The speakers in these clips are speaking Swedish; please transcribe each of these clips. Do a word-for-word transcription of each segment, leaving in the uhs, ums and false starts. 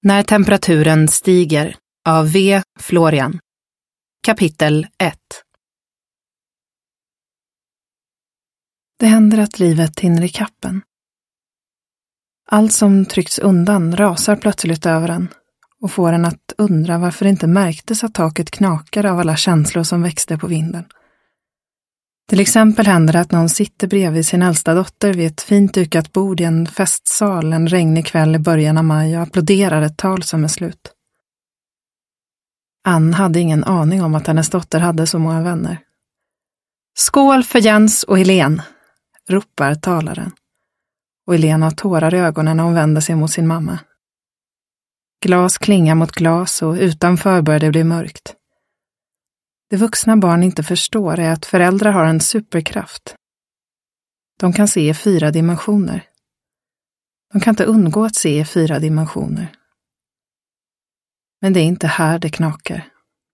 När temperaturen stiger av V. Florian. Kapitel ett. Det händer att livet hinner i kappen. Allt som tryckts undan rasar plötsligt över en och får en att undra varför det inte märktes att taket knakar av alla känslor som växte på vinden. Till exempel händer det att någon sitter bredvid sin äldsta dotter vid ett fint dukat bord i en festsal en regnig kväll i början av maj och applåderar ett tal som är slut. Ann hade ingen aning om att hennes dotter hade så många vänner. Skål för Jens och Helene, ropar talaren. Och Helene har tårar i ögonen när hon vänder sig mot sin mamma. Glas klingar mot glas och utanför börjar det bli mörkt. Det vuxna barn inte förstår är att föräldrar har en superkraft. De kan se i fyra dimensioner. De kan inte undgå att se i fyra dimensioner. Men det är inte här det knakar.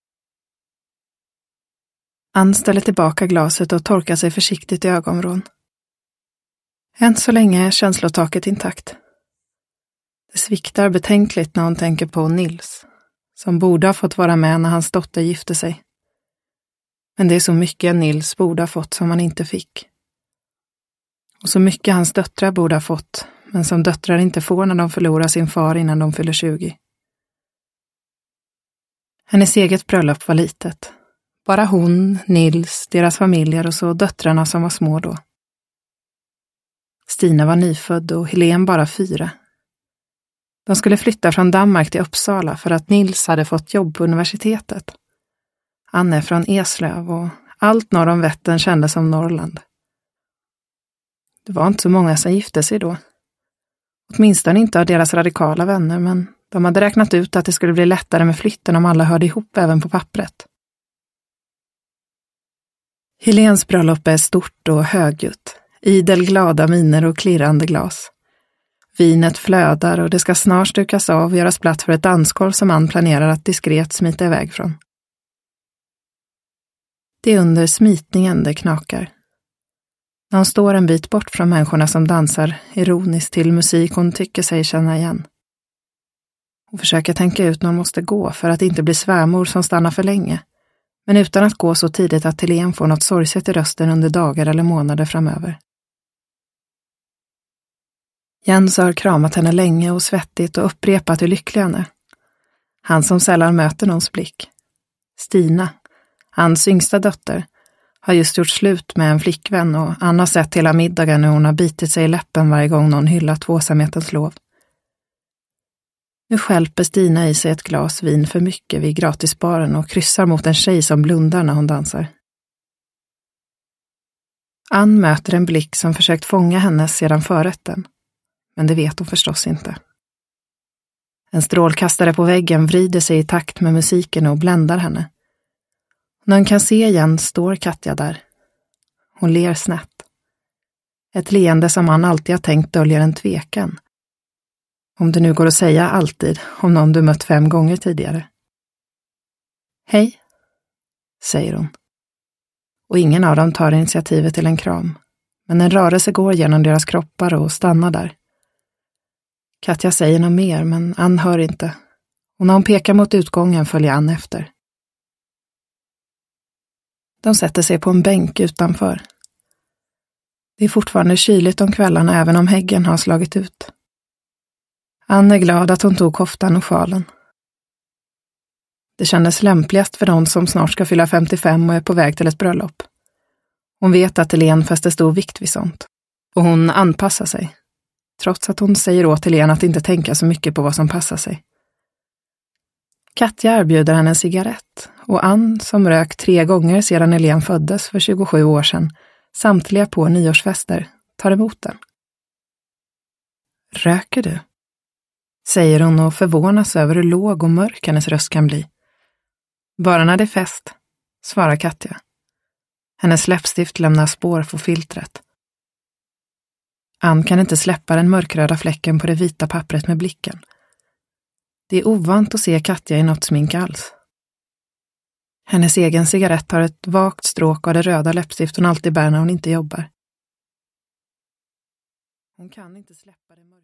Ann ställer tillbaka glaset och torkar sig försiktigt i ögonvrån. Än så länge är känslotaket intakt. Det sviktar betänkligt när hon tänker på Nils, som borde ha fått vara med när hans dotter gifte sig. Men det är så mycket Nils borde ha fått som han inte fick. Och så mycket hans döttrar borde ha fått, men som döttrar inte får när de förlorar sin far innan de fyller tjugo. Hennes eget bröllop var litet. Bara hon, Nils, deras familjer och så döttrarna som var små då. Stina var nyfödd och Helene bara fyra. De skulle flytta från Danmark till Uppsala för att Nils hade fått jobb på universitetet. Ann är från Eslöv och allt norr om Vättern kändes som Norrland. Det var inte så många som gifte sig då. Åtminstone inte av deras radikala vänner, men de hade räknat ut att det skulle bli lättare med flytten om alla hörde ihop även på pappret. Helens bröllop är stort och högljutt, idel glada miner och klirrande glas. Vinet flödar och det ska snart stukas av och göras plats för ett dansgolv som Ann planerar att diskret smita iväg från. Det är under smitningen det knakar. När hon står en bit bort från människorna som dansar ironiskt till musik hon tycker sig känna igen. Hon försöker tänka ut när hon måste gå för att inte bli svärmor som stannar för länge, men utan att gå så tidigt att Helene får något sorgset i rösten under dagar eller månader framöver. Jens har kramat henne länge och svettigt och upprepat hur lycklig han är. Han som sällan möter någons blick. Stina, hans yngsta dotter, har just gjort slut med en flickvän och Ann har sett hela middagen när hon har bitit sig i läppen varje gång någon hyllat tvåsamhetens lov. Nu skälper Stina i sig ett glas vin för mycket vid gratisbaren och kryssar mot en tjej som blundar när hon dansar. Ann möter en blick som försökt fånga henne sedan förrätten, men det vet hon förstås inte. En strålkastare på väggen vrider sig i takt med musiken och bländar henne. När hon kan se igen står Katja där. Hon ler snett. Ett leende som han alltid har tänkt döljer en tvekan. Om det nu går att säga alltid om någon du mött fem gånger tidigare. Hej, säger hon. Och ingen av dem tar initiativet till en kram. Men en rörelse går genom deras kroppar och stannar där. Katja säger något mer men Ann hör inte. Och när hon pekar mot utgången följer Ann efter. De sätter sig på en bänk utanför. Det är fortfarande kyligt om kvällarna även om häggen har slagit ut. Ann är glad att hon tog koftan och sjalen. Det kändes lämpligast för någon som snart ska fylla femtiofem och är på väg till ett bröllop. Hon vet att Helene fäster stor vikt vid sånt. Och hon anpassar sig. Trots att hon säger åt Helene att inte tänka så mycket på vad som passar sig. Katja erbjuder henne en cigarett och Ann, som rök tre gånger sedan Helene föddes för tjugosju år sedan, samtliga på nyårsfester, tar emot den. Röker du? Säger hon och förvånas över hur låg och mörk hennes röst kan bli. Bara när det är fest, svarar Katja. Hennes läppstift lämnar spår på filtret. Ann kan inte släppa den mörkröda fläcken på det vita pappret med blicken. Det är ovant att se Katja i något smink alls. Hennes egen cigarett har ett vagt stråk av det röda läppstift hon alltid bär när hon inte jobbar. Hon kan inte släppa det.